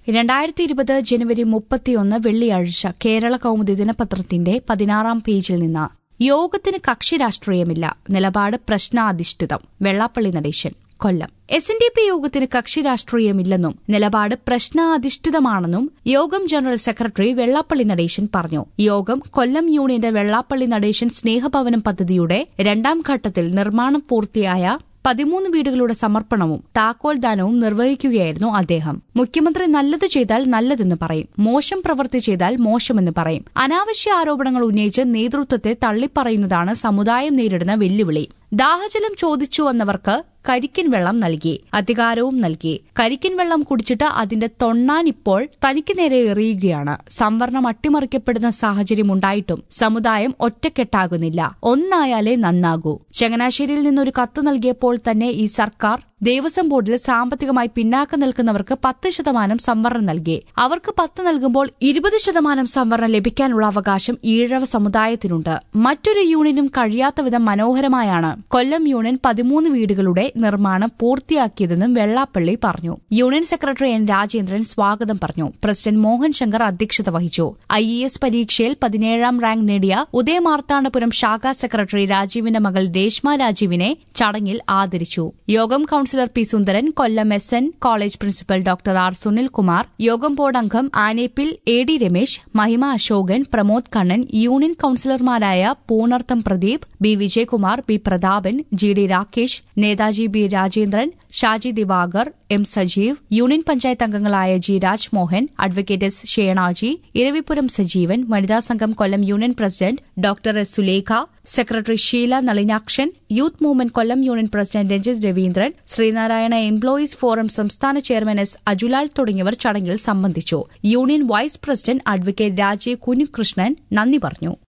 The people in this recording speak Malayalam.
2020 ജനുവരി 31 വെള്ളിയാഴ്ച കേരള കൗമുദി ദിനപത്രത്തിന്റെ 16-ാം പേജിൽ നിന്ന് യോഗത്തിന് കക്ഷി രാഷ്ട്രീയമില്ല, നിലപാട് പ്രശ്നാധിഷ്ഠിതം. വെള്ളാപ്പള്ളി നടേശൻ, കൊല്ലം. SNDP യോഗത്തിന് കക്ഷി രാഷ്ട്രീയമില്ലെന്നും നിലപാട് പ്രശ്നാധിഷ്ഠിതമാണെന്നും യോഗം ജനറൽ സെക്രട്ടറി വെള്ളാപ്പള്ളി നടേശൻ പറഞ്ഞു. യോഗം കൊല്ലം യൂണിയന്റെ വെള്ളാപ്പള്ളി നടേശൻ സ്നേഹഭവനം പദ്ധതിയുടെ 2ാം ഘട്ടത്തിൽ നിർമ്മാണം പൂർത്തിയായ 13 വീടുകളുടെ സമർപ്പണവും താക്കോൽദാനവും നിർവഹിക്കുകയായിരുന്നു അദ്ദേഹം. മുഖ്യമന്ത്രി നല്ലത് ചെയ്താൽ നല്ലതെന്ന് പറയും, മോശം പ്രവൃത്തി ചെയ്താൽ മോശമെന്ന് പറയും. അനാവശ്യ ആരോപണങ്ങൾ ഉന്നയിച്ച് നേതൃത്വത്തെ തള്ളിപ്പറയുന്നതാണ് സമുദായം നേരിടുന്ന വെല്ലുവിളി. ദാഹജലം ചോദിച്ചു വന്നവർക്ക് കരിക്കിൻ വെള്ളം നൽകി, അധികാരവും നൽകി. കരിക്കിൻ വെള്ളം കുടിച്ചിട്ട് അതിന്റെ തൊണ്ണാൻ ഇപ്പോൾ തനിക്ക് നേരെ എറിയുകയാണ്. സംവരണം അട്ടിമറിക്കപ്പെടുന്ന സാഹചര്യമുണ്ടായിട്ടും സമുദായം ഒറ്റക്കെട്ടാകുന്നില്ല. ഒന്നായാലേ നന്നാകൂ. ചങ്ങനാശ്ശേരിയിൽ നിന്നൊരു കത്ത് നൽകിയപ്പോൾ തന്നെ ഈ സർക്കാർ ദേവസ്വം ബോർഡിൽ സാമ്പത്തികമായി പിന്നാക്കം നിൽക്കുന്നവർക്ക് 10% സംവരണം നൽകി. അവർക്ക് 10 നൽകുമ്പോൾ 20% സംവരണം ലഭിക്കാനുള്ള അവകാശം ഈഴവ സമുദായത്തിനുണ്ട്. മറ്റൊരു യൂണിയനും കഴിയാത്ത വിധം മനോഹരമായാണ് കൊല്ലം യൂണിയൻ 13 വീടുകളുടെ നിർമ്മാണം പൂർത്തിയാക്കിയതെന്നും വെള്ളാപ്പള്ളി പറഞ്ഞു. യൂണിയൻ സെക്രട്ടറി എൻ രാജേന്ദ്രൻ സ്വാഗതം പറഞ്ഞു. പ്രസിഡന്റ് മോഹൻ ശങ്കർ അധ്യക്ഷത വഹിച്ചു. IAS പരീക്ഷയിൽ 17ാം റാങ്ക് നേടിയ ഉദയമാർത്താണ്ഡപുരം ശാഖാ സെക്രട്ടറി രാജീവിന്റെ മകൾ രേഷ്മ രാജീവിനെ ചടങ്ങിൽ ആദരിച്ചു. യോഗം councillor P Sundaran, Kollam SN college principal doctor R Sunilkumar, യോഗം ബോർഡ് അംഗം ആനേപ്പിൽ AD രമേശ്, മഹിമ അശോകൻ, പ്രമോദ് കണ്ണൻ, യൂണിയൻ കൌൺസിലർമാരായ Punartham Pradeep, B Vijayakumar, B Prathapan, GD Rakesh, Netaji B Rajendran, Shaji Divakar, M Sajeev, union panchayat അംഗങ്ങളായ G Rajmohan, advocate S Shenaji, Iravipuram Sajeevan, വനിതാ സംഘം Kollam union president doctor S Sulekha, secretary Sheela Nalinakshan, youth movement Kollam union president Ranjith Raveendran, Sreenarayana employees forum സംസ്ഥാന ചെയർമാൻ S അജുലാൽ തുടങ്ങിയവർ ചടങ്ങിൽ സംബന്ധിച്ചു. Union vice president advocate Rajeev Kunhikrishnan നന്ദി പറഞ്ഞു.